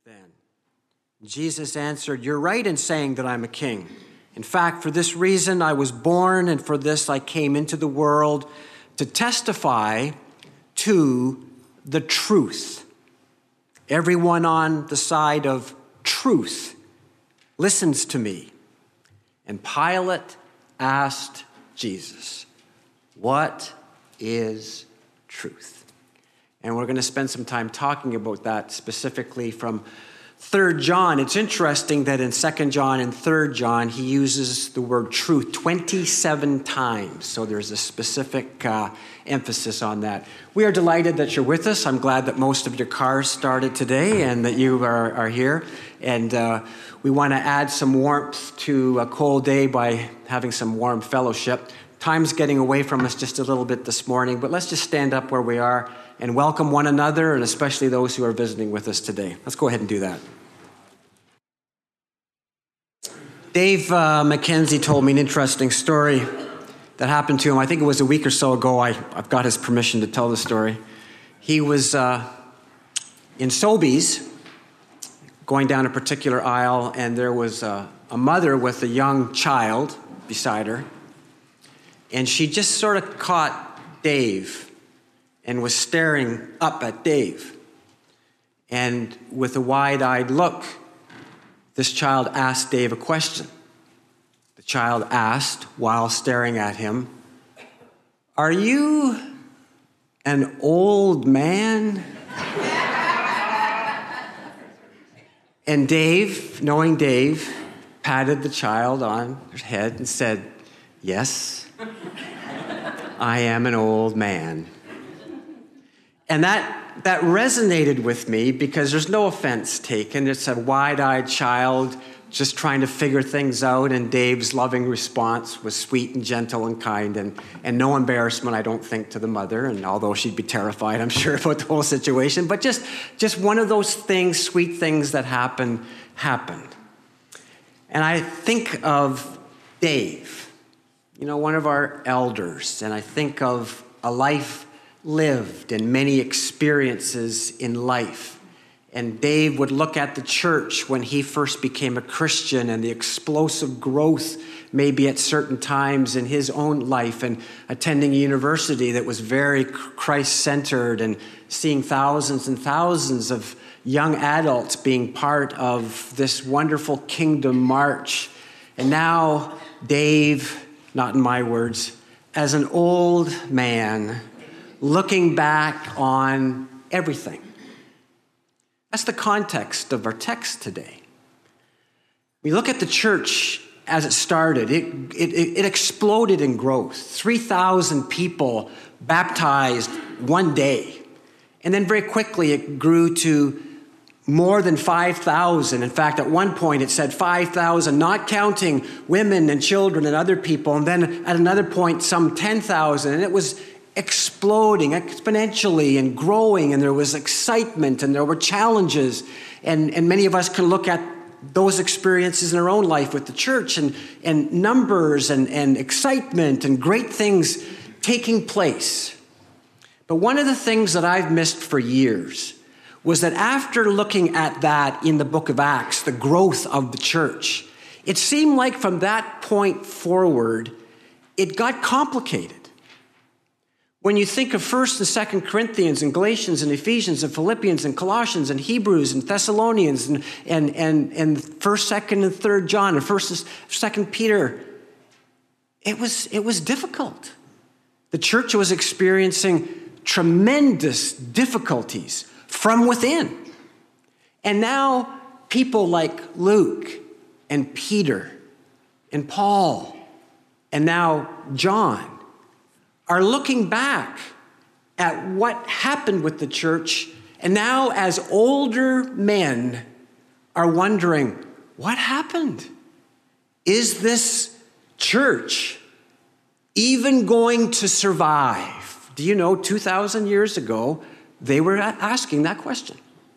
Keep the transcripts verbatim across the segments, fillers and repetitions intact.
then? Jesus answered, "You're right in saying that I'm a king. In fact, for this reason I was born, and for this I came into the world, to testify to the truth. Everyone on the side of truth listens to me." And Pilate asked Jesus, "What is truth?" And we're going to spend some time talking about that, specifically from Third John. It's interesting that in Second John and Third John, he uses the word truth twenty-seven times. So there's a specific uh, emphasis on that. We are delighted that you're with us. I'm glad that most of your cars started today and that you are, are here. And uh, we want to add some warmth to a cold day by having some warm fellowship. Time's getting away from us just a little bit this morning, but let's just stand up where we are and welcome one another, and especially those who are visiting with us today. Let's go ahead and do that. Dave uh, McKenzie told me an interesting story that happened to him. I think it was a week or so ago. I, I've got his permission to tell the story. He was uh, in Sobeys, going down a particular aisle, and there was a, a mother with a young child beside her, and she just sort of caught Dave and was staring up at Dave. And with a wide-eyed look, this child asked Dave a question. The child asked, while staring at him, "Are you an old man?" And Dave, knowing Dave, patted the child on her head and said, "Yes, I am an old man." And that, that resonated with me because there's no offense taken. It's a wide-eyed child just trying to figure things out, and Dave's loving response was sweet and gentle and kind, and, and no embarrassment, I don't think, to the mother, and although she'd be terrified, I'm sure, about the whole situation. But just, just one of those things, sweet things that happen, happened. And I think of Dave, you know, one of our elders, and I think of a life lived and many experiences in life. And Dave would look at the church when he first became a Christian and the explosive growth maybe at certain times in his own life, and attending a university that was very Christ-centered and seeing thousands and thousands of young adults being part of this wonderful kingdom march. And now Dave, not in my words, as an old man, looking back on everything. That's the context of our text today. We look at the church as it started. It, it, it exploded in growth. three thousand people baptized one day. And then very quickly it grew to more than five thousand. In fact, at one point it said five thousand, not counting women and children and other people. And then at another point, some ten thousand. And it was exploding exponentially and growing, and there was excitement and there were challenges. And, and many of us can look at those experiences in our own life with the church, and, and numbers and, and excitement and great things taking place. But one of the things that I've missed for years was that after looking at that in the book of Acts, the growth of the church, it seemed like from that point forward, it got complicated. When you think of First and Second Corinthians and Galatians and Ephesians and Philippians and Colossians and Hebrews and Thessalonians and, and, and, and First, Second, and Third John and First and Second Peter, it was, it was difficult. The church was experiencing tremendous difficulties from within. And now people like Luke and Peter and Paul and now John are looking back at what happened with the church, and now as older men are wondering, what happened? Is this church even going to survive? Do you know, two thousand years ago, they were asking that question.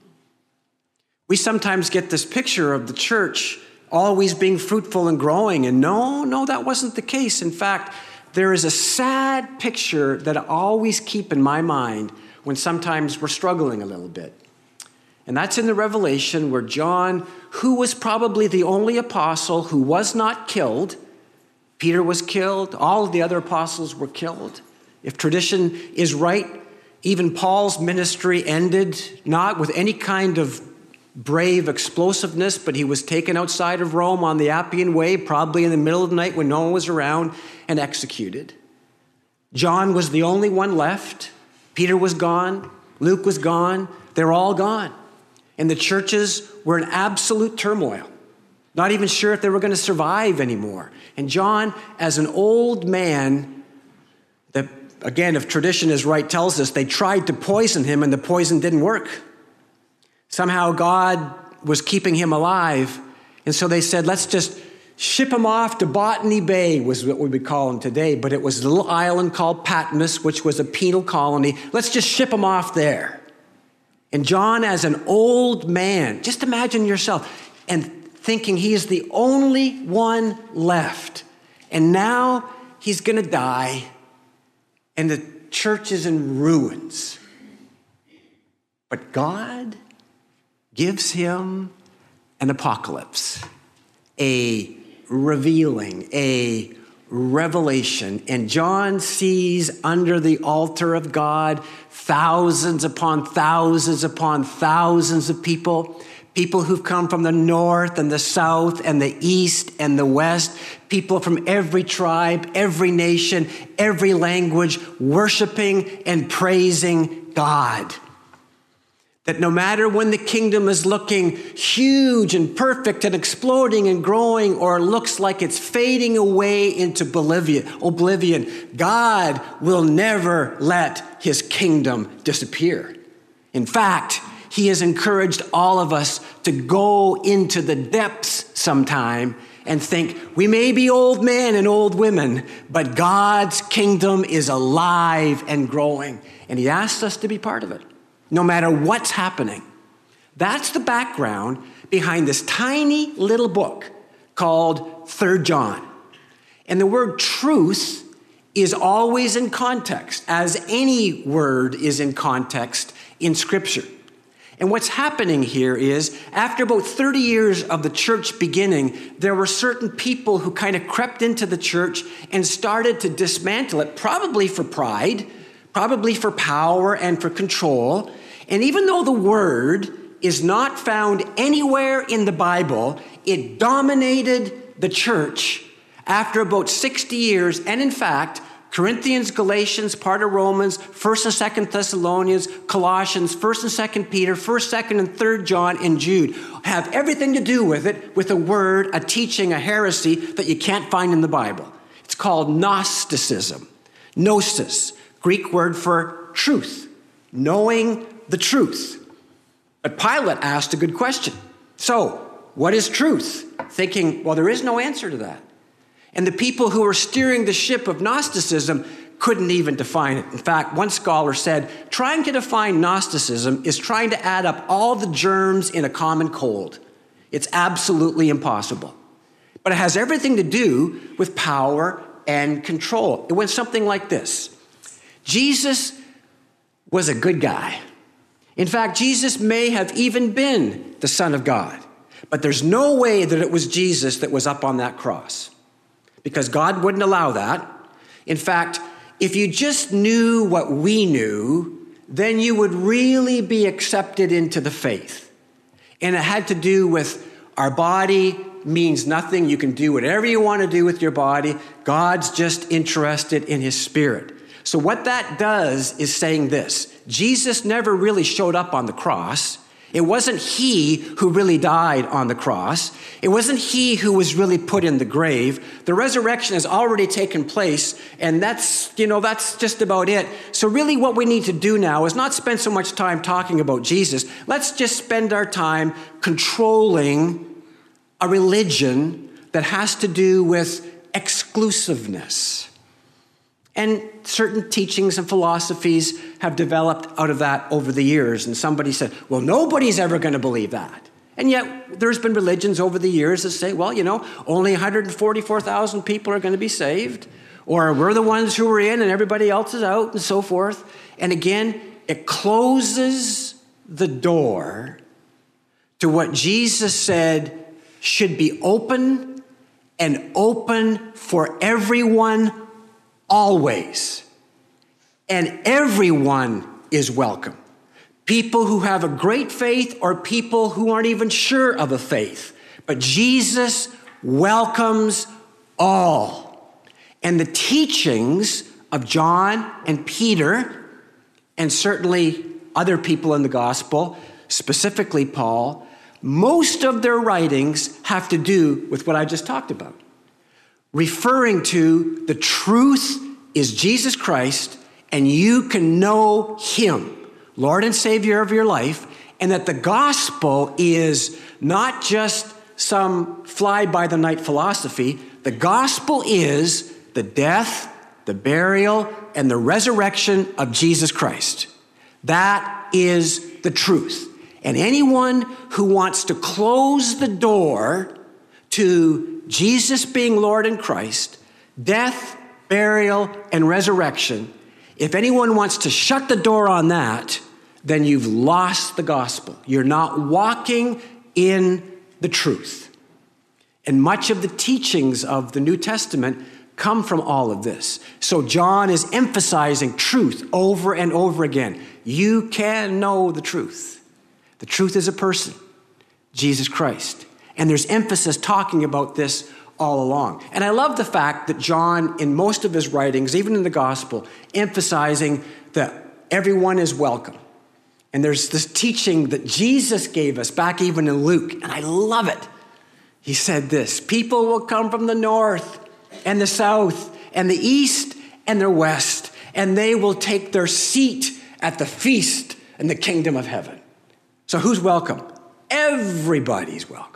We sometimes get this picture of the church always being fruitful and growing, and no, no, that wasn't the case. In fact, there is a sad picture that I always keep in my mind when sometimes we're struggling a little bit. And that's in the Revelation where John, who was probably the only apostle who was not killed, Peter was killed, all of the other apostles were killed. If tradition is right, even Paul's ministry ended not with any kind of brave explosiveness, but he was taken outside of Rome on the Appian Way, probably in the middle of the night when no one was around, and executed. John was the only one left. Peter was gone. Luke was gone. They're all gone. And the churches were in absolute turmoil, not even sure if they were going to survive anymore. And John, as an old man, that, again, if tradition is right, tells us they tried to poison him and the poison didn't work. Somehow God was keeping him alive. And so they said, let's just ship him off to Botany Bay, was what we would call him today. But it was a little island called Patmos, which was a penal colony. Let's just ship him off there. And John, as an old man, just imagine yourself, and thinking he is the only one left. And now he's going to die, and the church is in ruins. But God gives him an apocalypse, a revealing, a revelation. And John sees under the altar of God thousands upon thousands upon thousands of people, people who've come from the north and the south and the east and the west, people from every tribe, every nation, every language, worshiping and praising God. That no matter when the kingdom is looking huge and perfect and exploding and growing, or looks like it's fading away into oblivion, God will never let his kingdom disappear. In fact, he has encouraged all of us to go into the depths sometime and think, we may be old men and old women, but God's kingdom is alive and growing. And he asks us to be part of it, no matter what's happening. That's the background behind this tiny little book called Third John. And the word truth is always in context, as any word is in context in Scripture. And what's happening here is, after about thirty years of the church beginning, there were certain people who kind of crept into the church and started to dismantle it, probably for pride, probably for power and for control. And even though the word is not found anywhere in the Bible, it dominated the church after about sixty years. And in fact, Corinthians, Galatians, part of Romans, First and Second Thessalonians, Colossians, First and Second Peter, First, Second, and Third John, and Jude have everything to do with it, with a word, a teaching, a heresy that you can't find in the Bible. It's called Gnosticism. Gnosis, Greek word for truth, knowing the truth. But Pilate asked a good question. So, what is truth? Thinking, well, there is no answer to that. And the people who were steering the ship of Gnosticism couldn't even define it. In fact, one scholar said, trying to define Gnosticism is trying to add up all the germs in a common cold. It's absolutely impossible. But it has everything to do with power and control. It went something like this. Jesus was a good guy. In fact, Jesus may have even been the Son of God. But there's no way that it was Jesus that was up on that cross, because God wouldn't allow that. In fact, if you just knew what we knew, then you would really be accepted into the faith. And it had to do with our body means nothing. You can do whatever you want to do with your body. God's just interested in his spirit. So what that does is saying this: Jesus never really showed up on the cross. It wasn't he who really died on the cross. It wasn't he who was really put in the grave. The resurrection has already taken place, and that's, you know, that's just about it. So really what we need to do now is not spend so much time talking about Jesus. Let's just spend our time controlling a religion that has to do with exclusiveness. And certain teachings and philosophies have developed out of that over the years. And somebody said, well, nobody's ever going to believe that. And yet there's been religions over the years that say, well, you know, only one hundred forty-four thousand people are going to be saved. Or we're the ones who are in and everybody else is out, and so forth. And again, it closes the door to what Jesus said should be open and open for everyone always. And everyone is welcome. People who have a great faith or people who aren't even sure of a faith. But Jesus welcomes all. And the teachings of John and Peter, and certainly other people in the gospel, specifically Paul, most of their writings have to do with what I just talked about. Referring to the truth is Jesus Christ, and you can know him, Lord and Savior of your life, and that the gospel is not just some fly-by-the-night philosophy. The gospel is the death, the burial, and the resurrection of Jesus Christ. That is the truth. And anyone who wants to close the door to Jesus being Lord and Christ, death, burial, and resurrection, if anyone wants to shut the door on that, then you've lost the gospel. You're not walking in the truth. And much of the teachings of the New Testament come from all of this. So John is emphasizing truth over and over again. You can know the truth. The truth is a person, Jesus Christ. And there's emphasis talking about this all along. And I love the fact that John, in most of his writings, even in the gospel, emphasizing that everyone is welcome. And there's this teaching that Jesus gave us back even in Luke, and I love it. He said this: people will come from the north and the south and the east and the west, and they will take their seat at the feast in the kingdom of heaven. So who's welcome? Everybody's welcome.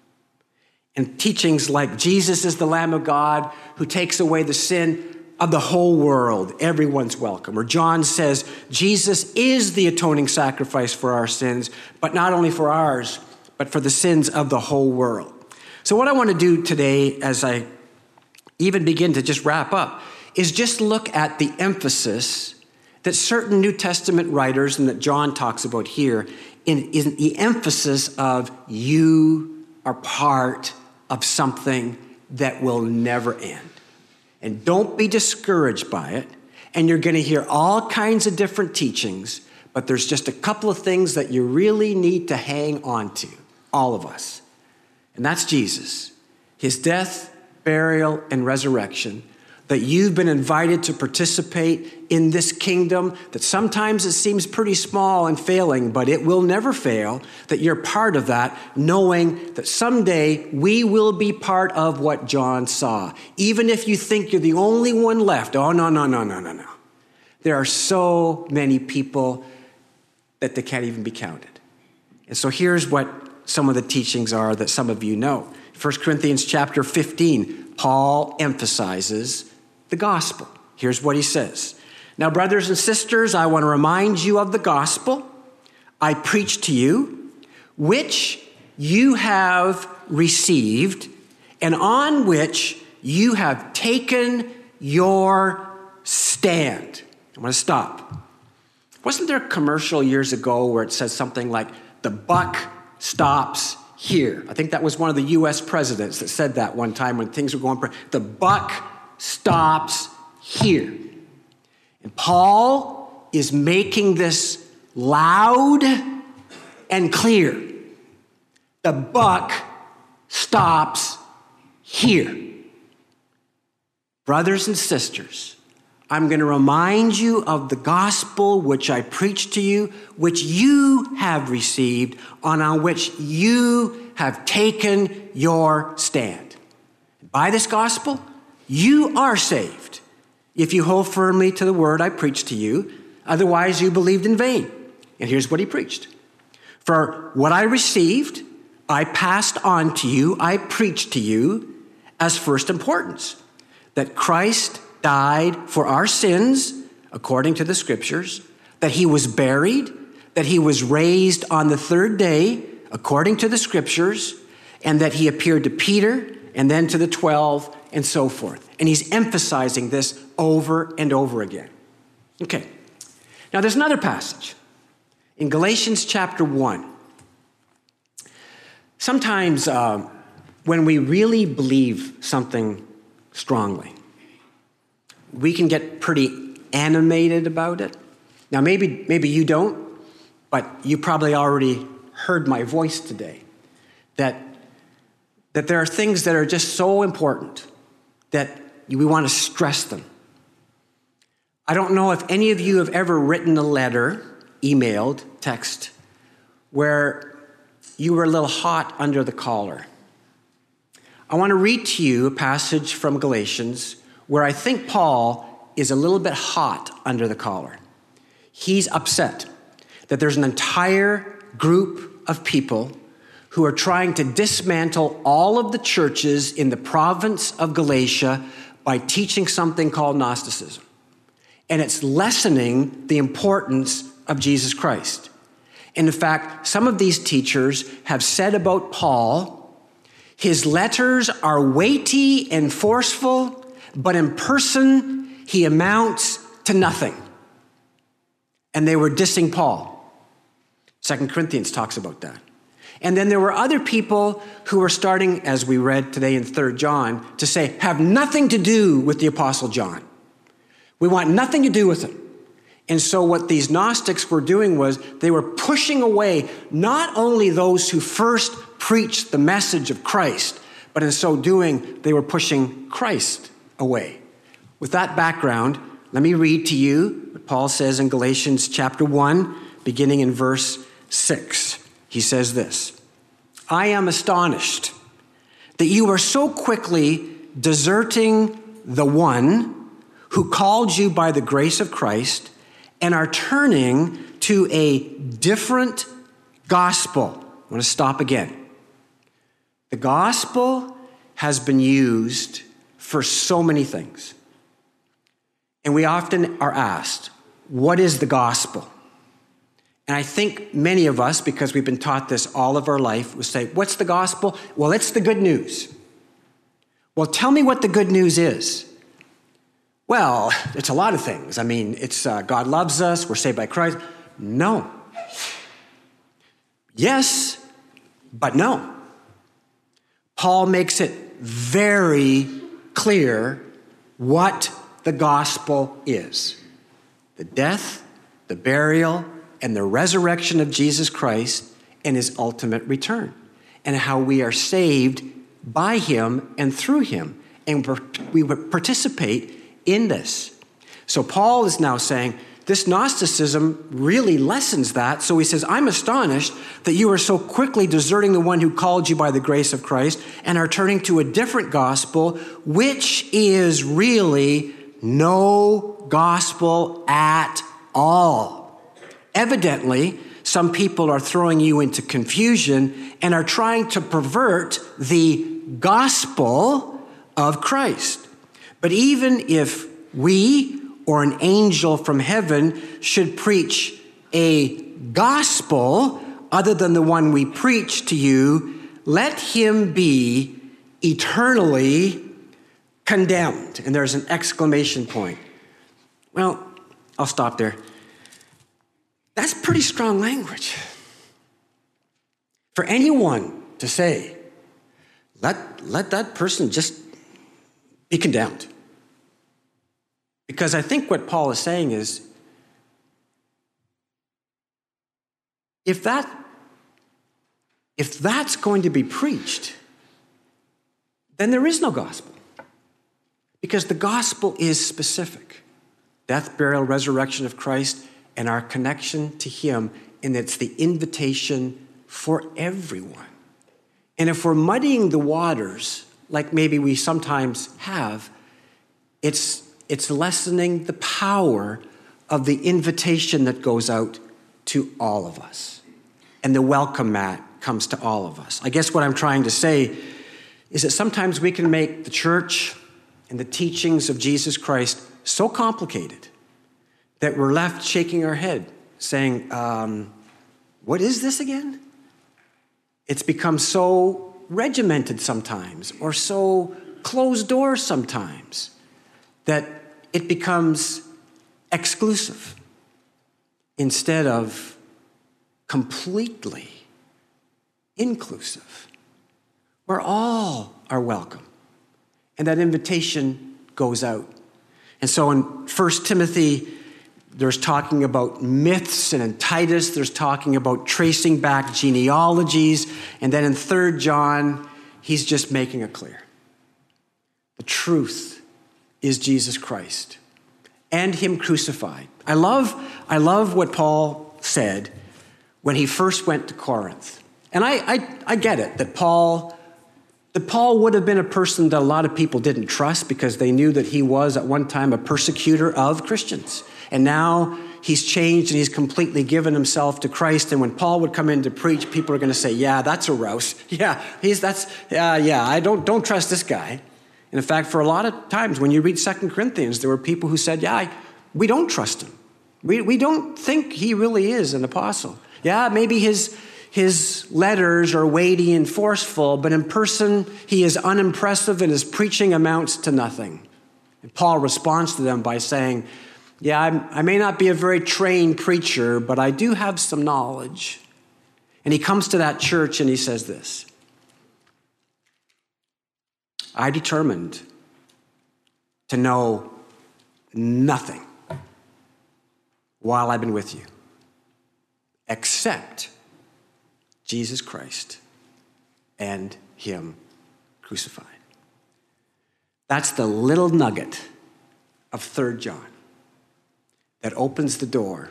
And teachings like Jesus is the Lamb of God who takes away the sin of the whole world. Everyone's welcome. Or John says Jesus is the atoning sacrifice for our sins, but not only for ours, but for the sins of the whole world. So what I want to do today, as I even begin to just wrap up, is just look at the emphasis that certain New Testament writers, and that John talks about here, in, in the emphasis of you are part of something that will never end. And don't be discouraged by it. And you're going to hear all kinds of different teachings, but there's just a couple of things that you really need to hang on to, all of us. And that's Jesus, his death, burial, and resurrection, that you've been invited to participate in this kingdom that sometimes it seems pretty small and failing, but it will never fail, that you're part of that, knowing that someday we will be part of what John saw. Even if you think you're the only one left, oh, no, no, no, no, no, no. There are so many people that they can't even be counted. And so here's what some of the teachings are that some of you know. First Corinthians chapter fifteen, Paul emphasizes the gospel. Here's what he says. Now, brothers and sisters, I want to remind you of the gospel I preached to you, which you have received, and on which you have taken your stand. I'm going to stop. Wasn't there a commercial years ago where it says something like, the buck stops here? I think that was one of the U S presidents that said that one time when things were going, the buck stops here. And Paul is making this loud and clear. The buck stops here. Brothers and sisters, I'm going to remind you of the gospel which I preached to you, which you have received, and on which you have taken your stand. By this gospel, you are saved if you hold firmly to the word I preached to you. Otherwise, you believed in vain. And here's what he preached. For what I received, I passed on to you, I preached to you as first importance, that Christ died for our sins, according to the scriptures, that he was buried, that he was raised on the third day, according to the scriptures, and that he appeared to Peter and then to the twelve and so forth. And he's emphasizing this over and over again. Okay. Now there's another passage in Galatians chapter one. Sometimes uh, when we really believe something strongly, we can get pretty animated about it. Now, maybe, maybe you don't, but you probably already heard my voice today, that, that there are things that are just so important that we want to stress them. I don't know if any of you have ever written a letter, emailed, text, where you were a little hot under the collar. I want to read to you a passage from Galatians where I think Paul is a little bit hot under the collar. He's upset that there's an entire group of people who are trying to dismantle all of the churches in the province of Galatia by teaching something called Gnosticism. And it's lessening the importance of Jesus Christ. And in fact, some of these teachers have said about Paul, his letters are weighty and forceful, but in person, he amounts to nothing. And they were dissing Paul. Second Corinthians talks about that. And then there were other people who were starting, as we read today in Third John, to say, have nothing to do with the Apostle John. We want nothing to do with him. And so what these Gnostics were doing was they were pushing away not only those who first preached the message of Christ, but in so doing, they were pushing Christ away. With that background, let me read to you what Paul says in Galatians chapter one, beginning in verse six. He says this, I am astonished that you are so quickly deserting the one who called you by the grace of Christ and are turning to a different gospel. I want to stop again. The gospel has been used for so many things. And we often are asked, what is the gospel? And I think many of us, because we've been taught this all of our life, would say, what's the gospel? Well, it's the good news. Well, tell me what the good news is. Well, it's a lot of things. I mean, it's uh, God loves us, we're saved by Christ. No. Yes, but no. Paul makes it very clear what the gospel is. The death, the burial, and the resurrection of Jesus Christ and his ultimate return, and how we are saved by him and through him, and we participate in this. So Paul is now saying this Gnosticism really lessens that. So he says, I'm astonished that you are so quickly deserting the one who called you by the grace of Christ and are turning to a different gospel, which is really no gospel at all. Evidently, some people are throwing you into confusion and are trying to pervert the gospel of Christ. But even if we or an angel from heaven should preach a gospel other than the one we preach to you, let him be eternally condemned. And there's an exclamation point. Well, I'll stop there. That's pretty strong language. For anyone to say, let, let that person just be condemned. Because I think what Paul is saying is, if that, if that's going to be preached, then there is no gospel. Because the gospel is specific. Death, burial, resurrection of Christ, and our connection to him, and it's the invitation for everyone. And if we're muddying the waters, like maybe we sometimes have, it's, it's lessening the power of the invitation that goes out to all of us. And the welcome mat comes to all of us. I guess what I'm trying to say is that sometimes we can make the church and the teachings of Jesus Christ so complicated that we're left shaking our head, saying, um, what is this again? It's become so regimented sometimes, or so closed doors sometimes, that it becomes exclusive instead of completely inclusive. where all are welcome. And that invitation goes out. And so in First Timothy, there's talking about myths, and in Titus, there's talking about tracing back genealogies. And then in Third John, he's just making it clear. The truth is Jesus Christ and him crucified. I love, I love what Paul said when he first went to Corinth. And I, I, I get it, that Paul, that Paul would have been a person that a lot of people didn't trust because they knew that he was at one time a persecutor of Christians. And now he's changed and he's completely given himself to Christ. And when Paul would come in to preach, people are going to say, yeah, that's a rouse. Yeah, he's that's, uh, yeah, I don't, don't trust this guy. And in fact, for a lot of times when you read Second Corinthians, there were people who said, yeah, I, we don't trust him. We, we don't think he really is an apostle. Yeah, maybe his, his letters are weighty and forceful, but in person, he is unimpressive and his preaching amounts to nothing. And Paul responds to them by saying, yeah, I'm, I may not be a very trained preacher, but I do have some knowledge. And he comes to that church and he says this, I determined to know nothing while I've been with you, except Jesus Christ and him crucified. That's the little nugget of Third John that opens the door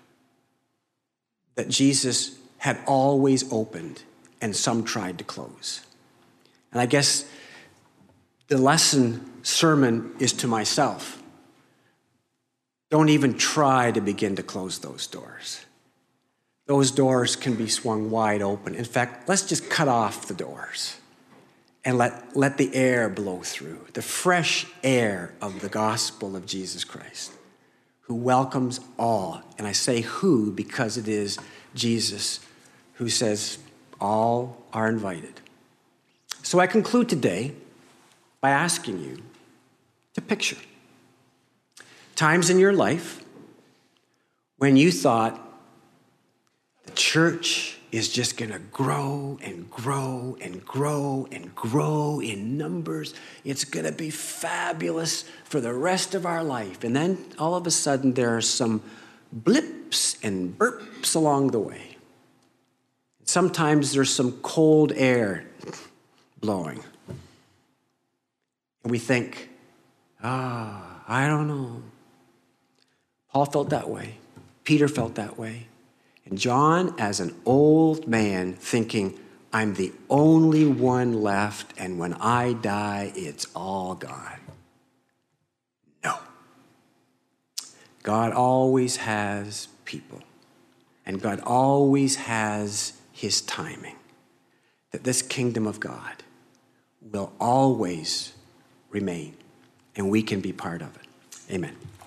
that Jesus had always opened and some tried to close. And I guess the lesson sermon is to myself. Don't even try to begin to close those doors. Those doors can be swung wide open. In fact, let's just cut off the doors and let, let the air blow through, the fresh air of the gospel of Jesus Christ, who welcomes all. And I say who because it is Jesus who says all are invited. So I conclude today by asking you to picture times in your life when you thought the church is just going to grow and grow and grow and grow in numbers. It's going to be fabulous for the rest of our life. And then all of a sudden there are some blips and burps along the way. Sometimes there's some cold air blowing. And we think, ah, I don't know. Paul felt that way. Peter felt that way. And John, as an old man, thinking, I'm the only one left, and when I die, it's all gone. No. God always has people, and God always has his timing, that this kingdom of God will always remain, and we can be part of it. Amen.